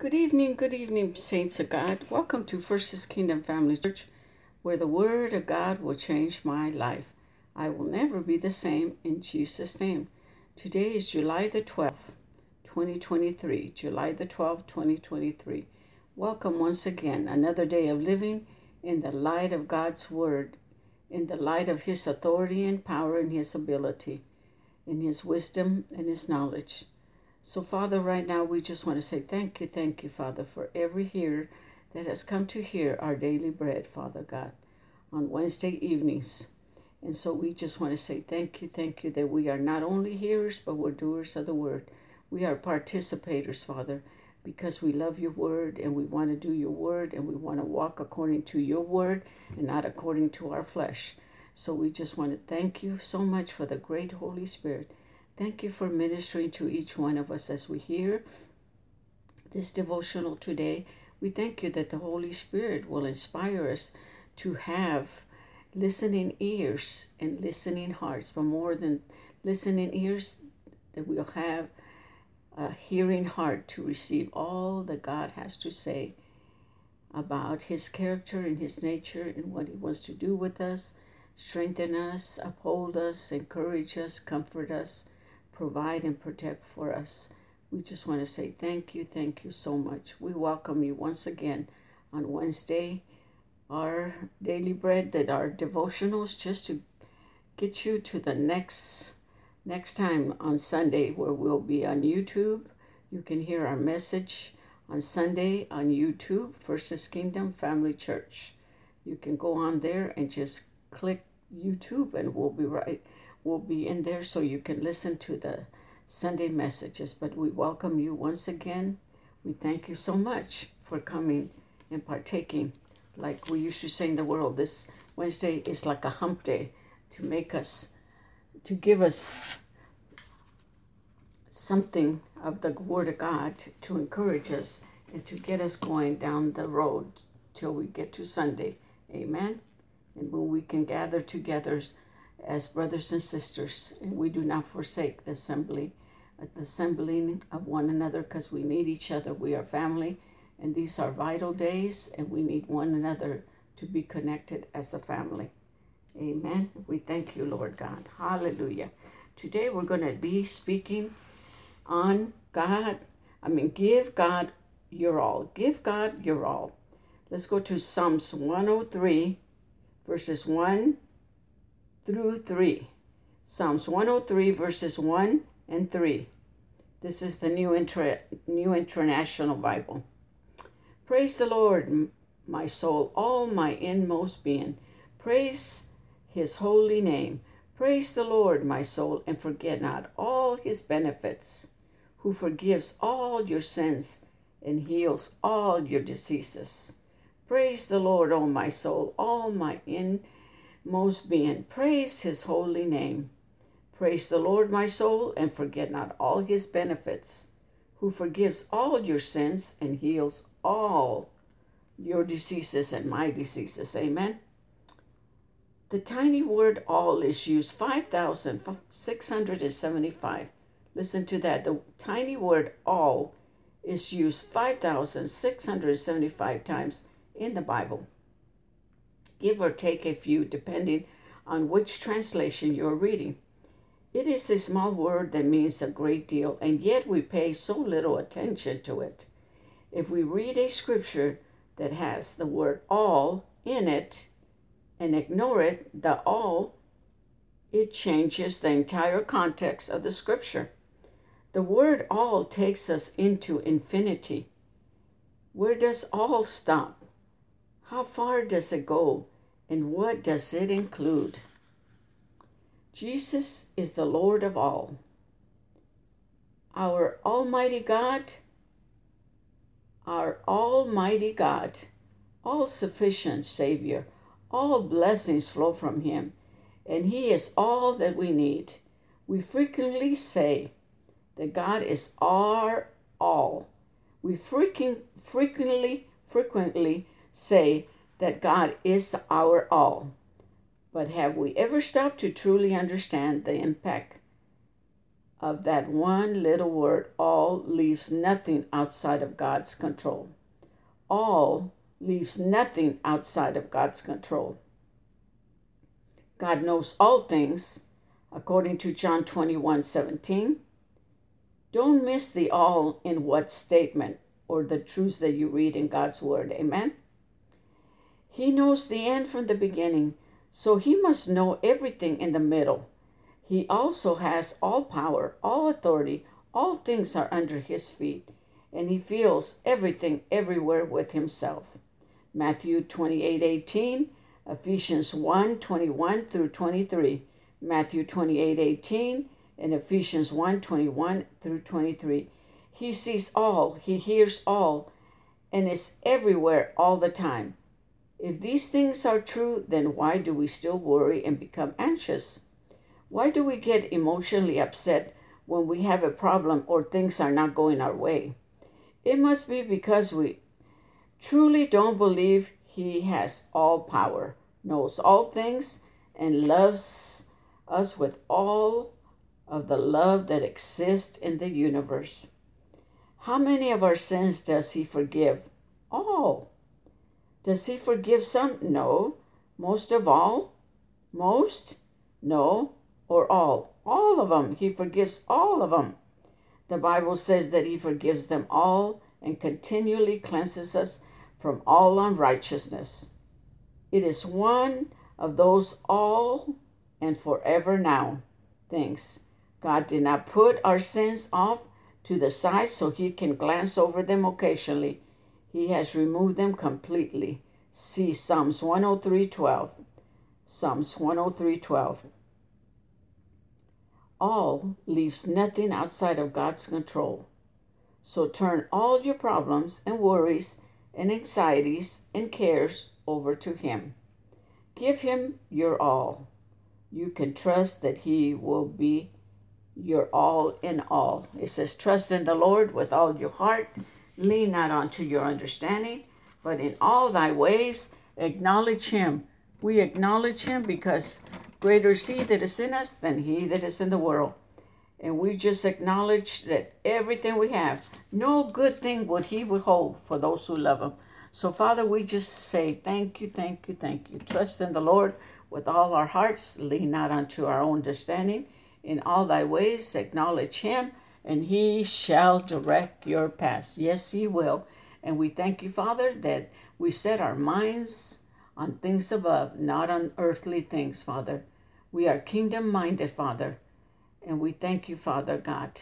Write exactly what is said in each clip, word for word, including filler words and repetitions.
Good evening, good evening, saints of God. Welcome to First His Kingdom Family Church, where the Word of God will change my life. I will never be the same in Jesus' name. Today is July the twelfth, twenty twenty-three. July the twelfth, twenty twenty-three. Welcome once again, another day of living in the light of God's Word, in the light of His authority and power and His ability, in His wisdom and His knowledge. So, Father, right now we just want to say thank you, thank you, Father, for every hearer that has come to hear our daily bread, Father God, on Wednesday evenings. And so we just want to say thank you, thank you that we are not only hearers, but we're doers of the word. We are participators, Father, because we love your word and we want to do your word and we want to walk according to your word and not according to our flesh. So we just want to thank you so much for the great Holy Spirit. Thank you for ministering to each one of us as we hear this devotional today. We thank you that the Holy Spirit will inspire us to have listening ears and listening hearts, but more than listening ears, that we'll have a hearing heart to receive all that God has to say about His character and His nature and what He wants to do with us, strengthen us, uphold us, encourage us, comfort us, provide and protect for us. We just want to say thank you, thank you so much. We welcome you once again on Wednesday, our daily bread, that our devotionals, just to get you to the next next time on Sunday, where we'll be on YouTube. You can hear our message on Sunday on YouTube, First His Kingdom Family Church. You can go on there and just click YouTube and we'll be right will be in there so you can listen to the Sunday messages. But we welcome you once again. We thank you so much for coming and partaking. Like we used to say in the world, this Wednesday is like a hump day to make us, to give us something of the Word of God to encourage us and to get us going down the road till we get to Sunday. Amen. And when we can gather together as brothers and sisters, and we do not forsake the assembly, the assembling of one another, because we need each other. We are family, and these are vital days, and we need one another to be connected as a family. Amen. We thank you, Lord God. Hallelujah. Today we're going to be speaking on God. I mean, give God your all. Give God your all. Let's go to Psalms one oh three, verses one through three. Psalms one oh three, verses one and three. This is the New, Inter- New International Bible. Praise the Lord, my soul, all my inmost being. Praise His holy name. Praise the Lord, my soul, and forget not all His benefits, who forgives all your sins and heals all your diseases. Praise the Lord, O my soul, all my inmost most being. Praise His holy name. Praise the Lord, my soul, and forget not all His benefits, who forgives all your sins and heals all your diseases and my diseases. Amen. The tiny word all is used five thousand six hundred seventy-five. Listen to that. The tiny word all is used five thousand six hundred seventy-five times in the Bible. Give or take a few, depending on which translation you're reading. It is a small word that means a great deal, and yet we pay so little attention to it. If we read a scripture that has the word all in it and ignore it, the all, it changes the entire context of the scripture. The word all takes us into infinity. Where does all stop? How far does it go? And what does it include? Jesus is the Lord of all. Our Almighty God, our Almighty God, all-sufficient Savior. All blessings flow from Him, and He is all that we need. We frequently say that God is our all. We frequent, frequently, frequently say that God is our all. But have we ever stopped to truly understand the impact of that one little word, all, leaves nothing outside of God's control. All leaves nothing outside of God's control. God knows all things, according to John twenty-one seventeen. Don't miss the all in what statement or the truths that you read in God's word. Amen. He knows the end from the beginning, so he must know everything in the middle. He also has all power, all authority, all things are under his feet, and he feels everything everywhere with himself. Matthew twenty-eight eighteen, Ephesians one twenty-one through twenty-three, Matthew twenty-eight eighteen, and Ephesians one twenty-one through twenty-three. He sees all, he hears all, and is everywhere all the time. If these things are true, then why do we still worry and become anxious? Why do we get emotionally upset when we have a problem or things are not going our way? It must be because we truly don't believe he has all power, knows all things, and loves us with all of the love that exists in the universe. How many of our sins does he forgive? All. Does he forgive some? No. Most of all? Most? No. Or all? All of them. He forgives all of them. The Bible says that he forgives them all and continually cleanses us from all unrighteousness. It is one of those all and forever now things. God did not put our sins off to the side so he can glance over them occasionally. He has removed them completely. See Psalms one oh three twelve. Psalms one oh three twelve. All leaves nothing outside of God's control. So turn all your problems and worries and anxieties and cares over to him. Give him your all. You can trust that he will be your all in all. It says, trust in the Lord with all your heart. Lean not unto your understanding, but in all thy ways acknowledge him. We acknowledge him because greater is he that is in us than he that is in the world. And we just acknowledge that everything we have, no good thing would he withhold for those who love him. So, Father, we just say thank you, thank you, thank you. Trust in the Lord with all our hearts. Lean not unto our own understanding. In all thy ways acknowledge him, and he shall direct your paths. Yes, he will. And we thank you, Father, that we set our minds on things above, not on earthly things, Father. We are kingdom-minded, Father. And we thank you, Father God.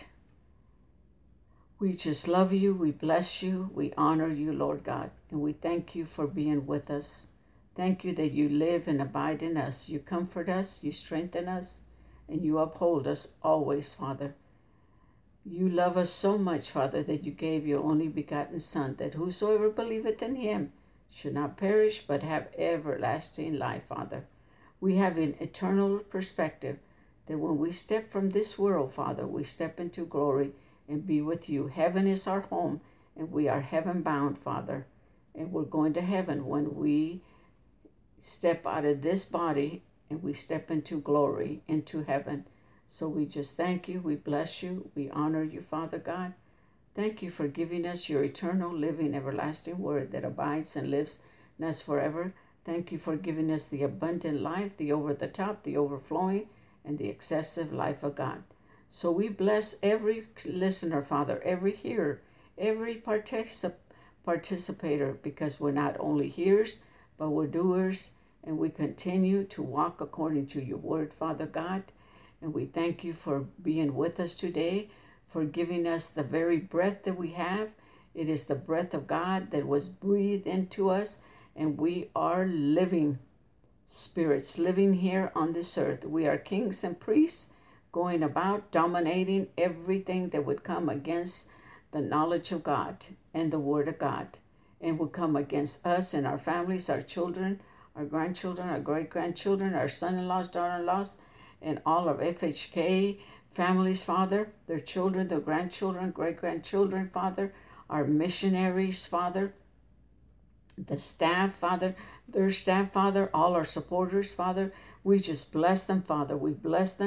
We just love you. We bless you. We honor you, Lord God. And we thank you for being with us. Thank you that you live and abide in us. You comfort us. You strengthen us. And you uphold us always, Father. You love us so much, Father, that you gave your only begotten Son, that whosoever believeth in him should not perish, but have everlasting life, Father. We have an eternal perspective that when we step from this world, Father, we step into glory and be with you. Heaven is our home, and we are heaven-bound, Father. And we're going to heaven when we step out of this body and we step into glory, into heaven. So we just thank you. We bless you. We honor you, Father God. Thank you for giving us your eternal, living, everlasting word that abides and lives in us forever. Thank you for giving us the abundant life, the over-the-top, the overflowing, and the excessive life of God. So we bless every listener, Father, every hearer, every particip- participator, because we're not only hearers, but we're doers, and we continue to walk according to your word, Father God. And we thank you for being with us today, for giving us the very breath that we have. It is the breath of God that was breathed into us, and we are living spirits living here on this earth. We are kings and priests going about dominating everything that would come against the knowledge of God and the word of God, and would come against us and our families, our children, our grandchildren, our great-grandchildren, our son-in-laws, daughter-in-laws, and all of F H K families, Father, their children, their grandchildren, great-grandchildren, Father, our missionaries, Father, the staff, Father, their staff, Father, all our supporters, Father. We just bless them, Father. We bless them,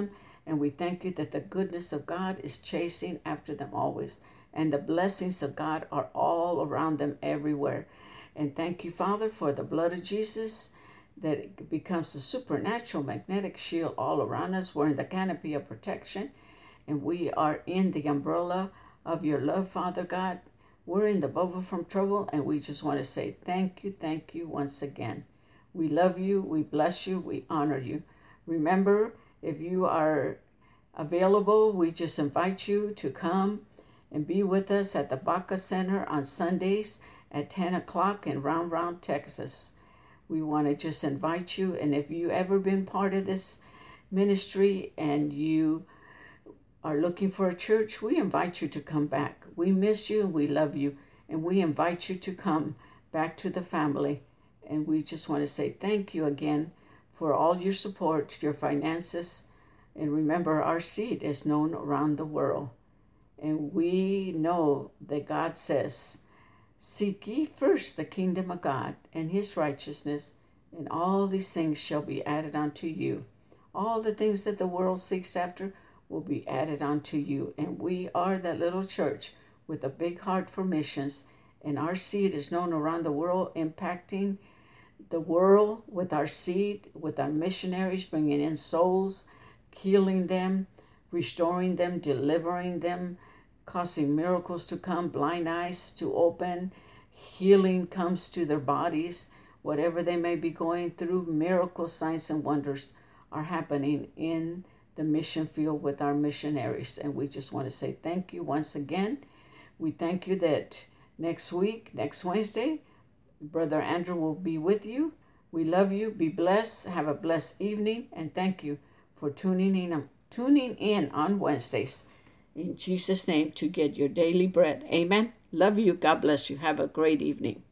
And we thank you that the goodness of God is chasing after them always. And the blessings of God are all around them everywhere. And thank you, Father, for the blood of Jesus, that it becomes a supernatural magnetic shield all around us. We're in the canopy of protection, and we are in the umbrella of your love, Father God. We're in the bubble from trouble, and we just want to say thank you, thank you once again. We love you, we bless you, we honor you. Remember, if you are available, we just invite you to come and be with us at the Baca Center on Sundays at ten o'clock in Round Round, Texas. We want to just invite you, and if you ever been part of this ministry and you are looking for a church, we invite you to come back. We miss you and we love you, and we invite you to come back to the family. And we just want to say thank you again for all your support, your finances. And remember, our seed is known around the world. And we know that God says, seek ye first the kingdom of God and his righteousness, and all these things shall be added unto you. All the things that the world seeks after will be added unto you. And we are that little church with a big heart for missions. And our seed is known around the world, impacting the world with our seed, with our missionaries, bringing in souls, healing them, restoring them, delivering them, causing miracles to come, blind eyes to open, healing comes to their bodies, whatever they may be going through, miracles, signs, and wonders are happening in the mission field with our missionaries. And we just want to say thank you once again. We thank you that next week, next Wednesday, Brother Andrew will be with you. We love you. Be blessed. Have a blessed evening. And thank you for tuning in, tuning in on Wednesdays. In Jesus' name, to get your daily bread. Amen. Love you. God bless you. Have a great evening.